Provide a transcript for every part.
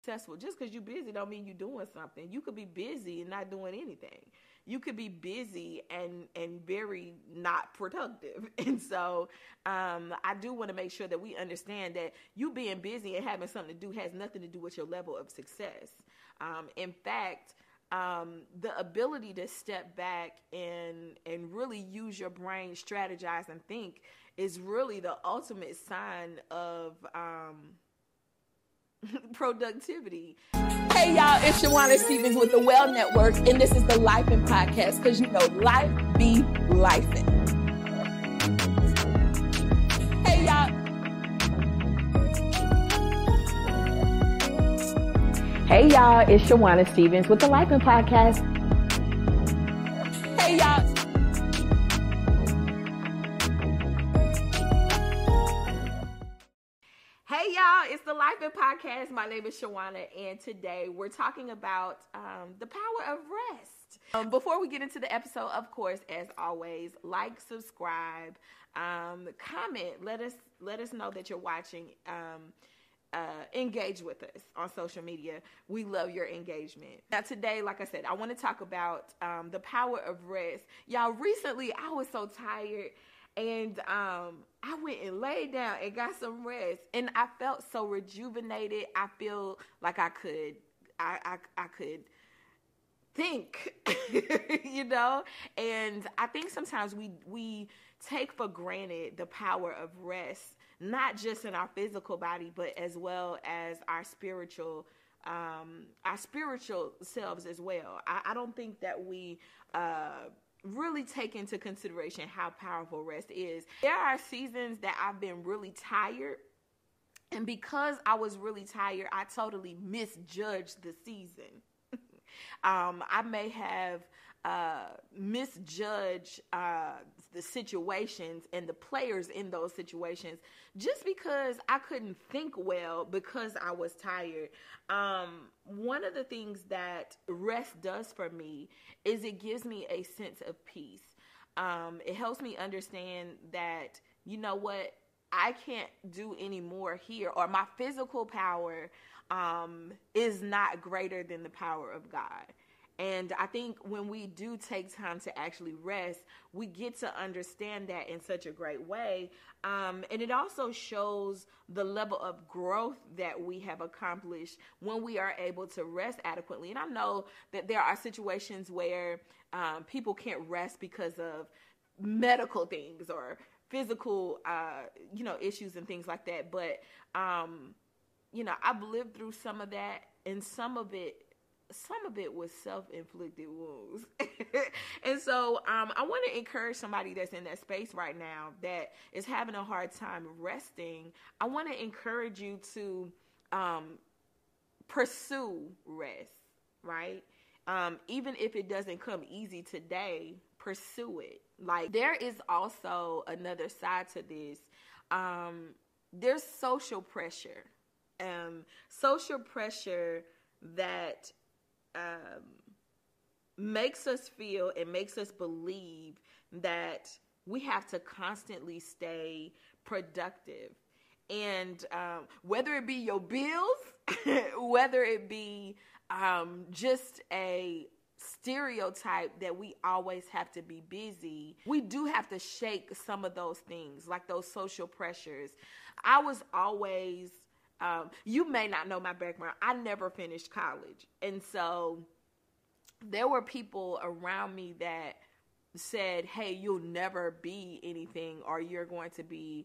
successful. Just because you're busy don't mean you're doing something. You could be busy and not doing anything. You could be busy and very not productive. And so I do want to make sure that we understand that you being busy and having something to do has nothing to do with your level of success. In fact, the ability to step back and really use your brain, strategize, and think is really the ultimate sign of productivity. Hey y'all, it's Shawana Stevens with the Well Network, and this is the Life and Podcast, because you know life be lifing. Hey y'all. Hey y'all, it's Shawana Stevens with the Life and Podcast. Hey y'all. Hey y'all, it's the Life and Podcast. My name is Shawana, and today we're talking about the power of rest. Before we get into the episode, of course, as always, like, subscribe, comment. Let us know that you're watching. Engage with us on social media. We love your engagement. Now today, like I said, I want to talk about the power of rest. Y'all, recently I was so tired. And I went and laid down and got some rest, and I felt so rejuvenated. I feel like I could think, you know. And I think sometimes we take for granted the power of rest, not just in our physical body, but as well as our spiritual selves as well. I don't think that we really take into consideration how powerful rest is. There are seasons that I've been really tired, and because I was really tired, I totally misjudged the season. I may have misjudged the situations and the players in those situations just because I couldn't think well because I was tired. One of the things that rest does for me is it gives me a sense of peace. It helps me understand that, you know what, I can't do any more here, or my physical power is not greater than the power of God. And I think when we do take time to actually rest, we get to understand that in such a great way. And it also shows the level of growth that we have accomplished when we are able to rest adequately. And I know that there are situations where people can't rest because of medical things or physical, issues and things like that. But, I've lived through some of that, and some of it was self-inflicted wounds. And so I want to encourage somebody that's in that space right now that is having a hard time resting. I want to encourage you to pursue rest, right? Even if it doesn't come easy today, pursue it. Like, there is also another side to this. There's social pressure. Social pressure that makes us feel and makes us believe that we have to constantly stay productive. And whether it be your bills, whether it be just a stereotype that we always have to be busy, we do have to shake some of those things, like those social pressures. I was always... you may not know my background. I never finished college. And so there were people around me that said, hey, you'll never be anything, or you're going to be,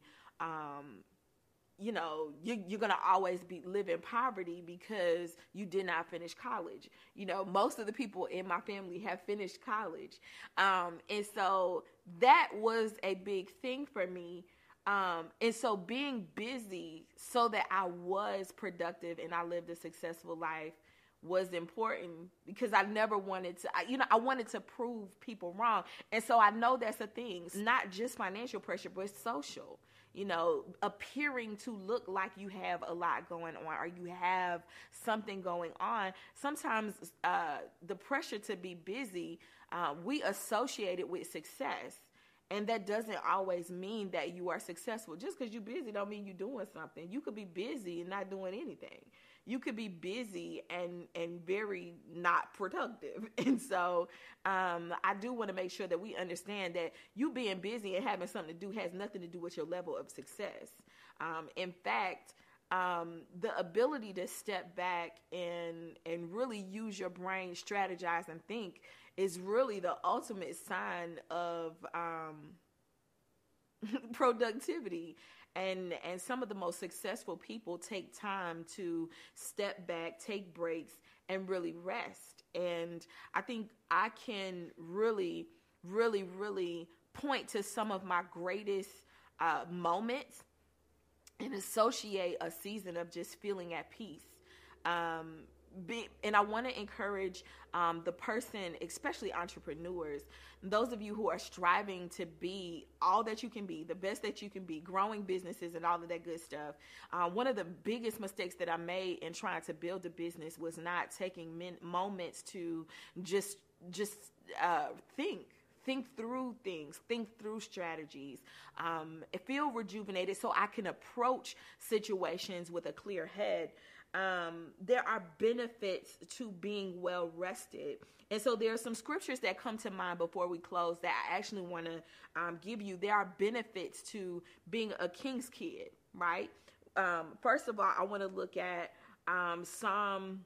you're going to always live in poverty because you did not finish college. You know, most of the people in my family have finished college. And so that was a big thing for me. And so being busy so that I was productive and I lived a successful life was important, because I never wanted to, I wanted to prove people wrong. And so I know that's a thing. It's not just financial pressure, but it's social, appearing to look like you have a lot going on, or you have something going on. Sometimes the pressure to be busy, we associate it with success. And that doesn't always mean that you are successful. Just because you're busy don't mean you're doing something. You could be busy and not doing anything. you could be busy and very not productive. And so I do want to make sure that we understand that you being busy and having something to do has nothing to do with your level of success. In fact, the ability to step back and really use your brain, strategize, and think is really the ultimate sign of productivity. And some of the most successful people take time to step back, take breaks, and really rest. And I think I can really, really, really point to some of my greatest moments and associate a season of just feeling at peace. And I want to encourage the person, especially entrepreneurs, those of you who are striving to be all that you can be, the best that you can be, growing businesses and all of that good stuff. One of the biggest mistakes that I made in trying to build a business was not taking moments to just think through things, think through strategies, feel rejuvenated so I can approach situations with a clear head. There are benefits to being well rested. And so there are some scriptures that come to mind before we close that I actually want to give you. There are benefits to being a king's kid, right? First of all, I want to look at Psalm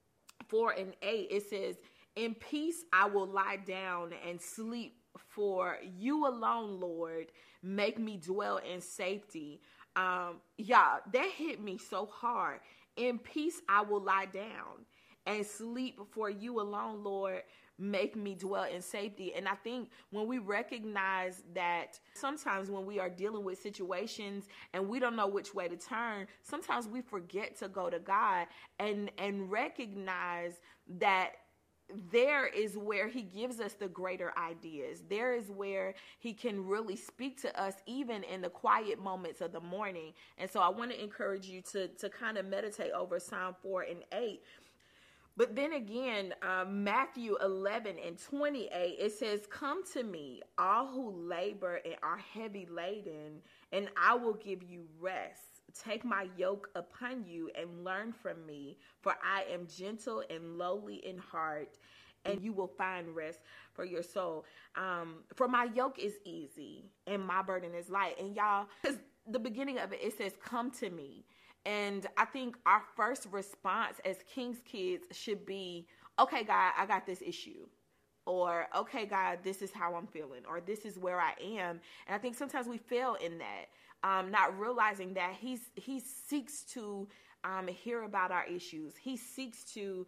4 and 8. It says, "In peace I will lie down and sleep, for you alone, Lord, make me dwell in safety." Y'all, that hit me so hard. In peace I will lie down and sleep, for you alone, Lord, make me dwell in safety. And I think when we recognize that sometimes when we are dealing with situations and we don't know which way to turn, sometimes we forget to go to God and recognize that there is where he gives us the greater ideas. There is where he can really speak to us even in the quiet moments of the morning. And so I want to encourage you to kind of meditate over Psalm 4 and 8. But then again, Matthew 11 and 28, it says, "Come to me, all who labor and are heavy laden, and I will give you rest. Take my yoke upon you and learn from me, for I am gentle and lowly in heart, and you will find rest for your soul. For my yoke is easy and my burden is light." And y'all, because the beginning of it says, "Come to me." And I think our first response as King's kids should be, "Okay, God, I got this issue." Or, "Okay, God, this is how I'm feeling," or "This is where I am." And I think sometimes we fail in that. Not realizing that he seeks to hear about our issues. He seeks to,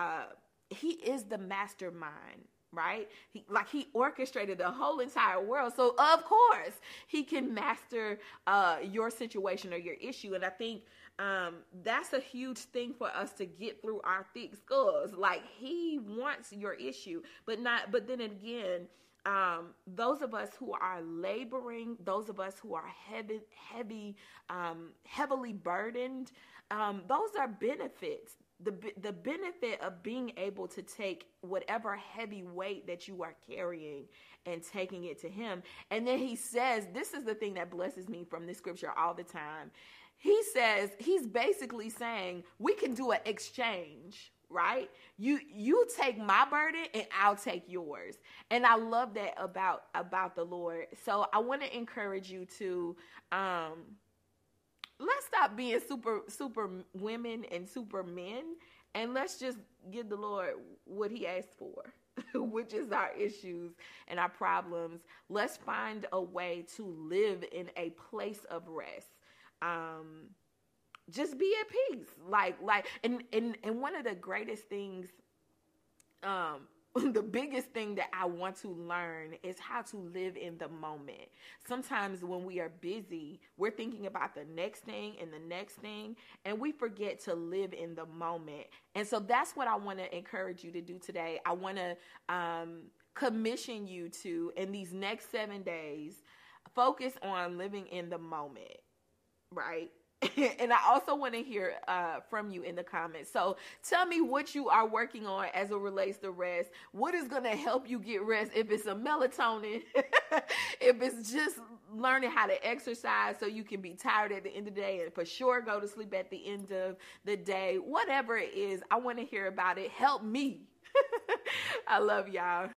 he is the mastermind, right? He orchestrated the whole entire world. So of course he can master your situation or your issue. And I think that's a huge thing for us to get through our thick skulls. Like, he wants your issue, but then again, those of us who are laboring, those of us who are heavily burdened, those are benefits. The benefit of being able to take whatever heavy weight that you are carrying and taking it to him. And then he says, this is the thing that blesses me from this scripture all the time. He says, he's basically saying, we can do an exchange, right? You take my burden and I'll take yours. And I love that about the Lord. So I want to encourage you to let's stop being super women and super men, and let's just give the Lord what he asked for, which is our issues and our problems. Let's find a way to live in a place of rest. Just be at peace. And one of the greatest things, the biggest thing that I want to learn is how to live in the moment. Sometimes when we are busy, we're thinking about the next thing and the next thing, and we forget to live in the moment. And so that's what I want to encourage you to do today. I want to commission you to, in these next 7 days, focus on living in the moment, right? And I also want to hear from you in the comments. So tell me what you are working on as it relates to rest. What is going to help you get rest? If it's a melatonin, if it's just learning how to exercise so you can be tired at the end of the day and for sure go to sleep at the end of the day. Whatever it is, I want to hear about it. Help me. I love y'all.